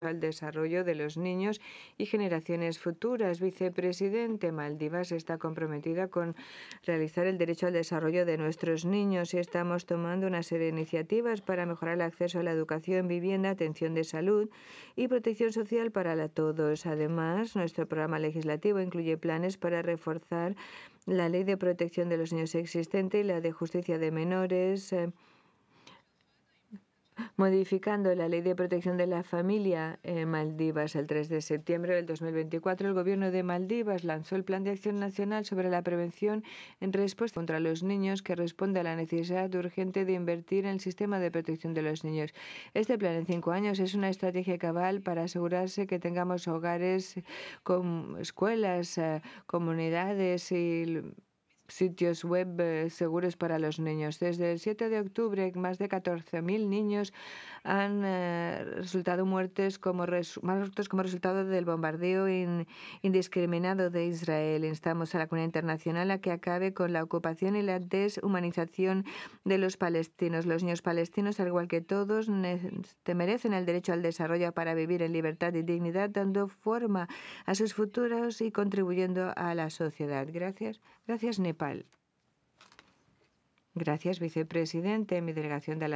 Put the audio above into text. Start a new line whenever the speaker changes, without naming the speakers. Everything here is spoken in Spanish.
al desarrollo de los niños y generaciones futuras. Vicepresidente, Maldivas está comprometida con realizar el derecho al desarrollo de nuestros niños y estamos tomando una serie de iniciativas para mejorar el acceso a la educación, vivienda, atención de salud y protección social para todos. Además, nuestro programa legislativo incluye planes para reforzar la ley de protección de los niños existente y la de justicia de menores, modificando la Ley de Protección de la Familia en Maldivas. El 3 de septiembre del 2024, el Gobierno de Maldivas lanzó el Plan de Acción Nacional sobre la prevención en respuesta contra los niños, que responde a la necesidad urgente de invertir en el sistema de protección de los niños. Este plan en 5 años es una estrategia cabal para asegurarse que tengamos hogares, con escuelas, comunidades y sitios web seguros para los niños. Desde el 7 de octubre, más de 14.000 niños han resultado muertos como resultado del bombardeo indiscriminado de Israel. Instamos a la comunidad internacional a que acabe con la ocupación y la deshumanización de los palestinos. Los niños palestinos, al igual que todos, merecen el derecho al desarrollo para vivir en libertad y dignidad, dando forma a sus futuros y contribuyendo a la sociedad. Gracias. Gracias, Nepal. Gracias, vicepresidente. Mi delegación de la